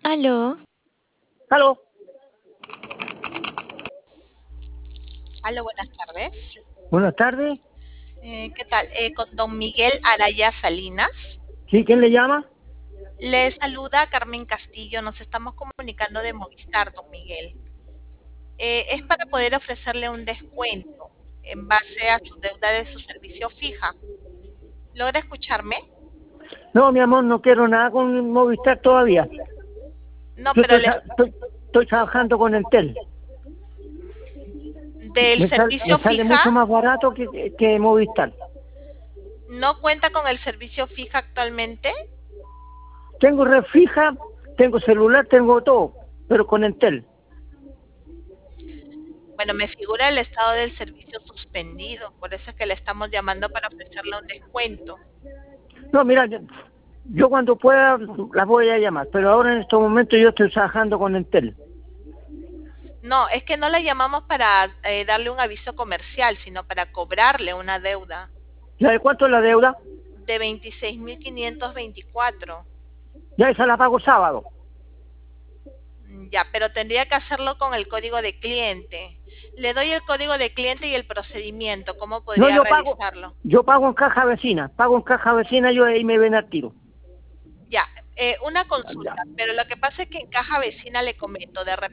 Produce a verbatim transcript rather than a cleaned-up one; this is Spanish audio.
Aló, Aló, Aló, buenas tardes. buenas tardes. Eh, ¿qué tal? Eh, con don Miguel Araya Salinas. ¿Sí? ¿Quién le llama? Le saluda Carmen Castillo. Nos estamos comunicando de Movistar, don Miguel. Eh, es para poder ofrecerle un descuento en base a su deuda de su servicio fija. ¿Logra escucharme? No, mi amor, no quiero nada con Movistar todavía. No, Yo pero estoy, le, tra- estoy, estoy trabajando con Entel. del Me, sal- me servicio sale fija, mucho más barato que, que Movistar. ¿no cuenta con el servicio fija actualmente? Tengo red fija, tengo celular, tengo todo, pero con Entel. Bueno, me figura el estado del servicio suspendido, por eso es que le estamos llamando para ofrecerle un descuento. No, mira, yo, yo cuando pueda las voy a llamar, pero ahora en estos momentos yo estoy trabajando con Entel. No, es que no la llamamos para eh, darle un aviso comercial, sino para cobrarle una deuda ¿Ya de cuánto es la deuda? de veintiséis mil quinientos veinticuatro. Ya esa la pago sábado. Mm, Ya, pero tendría que hacerlo con el código de cliente. Le doy el código de cliente y el procedimiento, ¿cómo No, podría yo pago, realizarlo? yo pago en caja vecina, pago en caja vecina, yo ahí me ven al tiro. Ya, eh, una Ya. consulta, pero lo que pasa es que en caja vecina le comento, de repente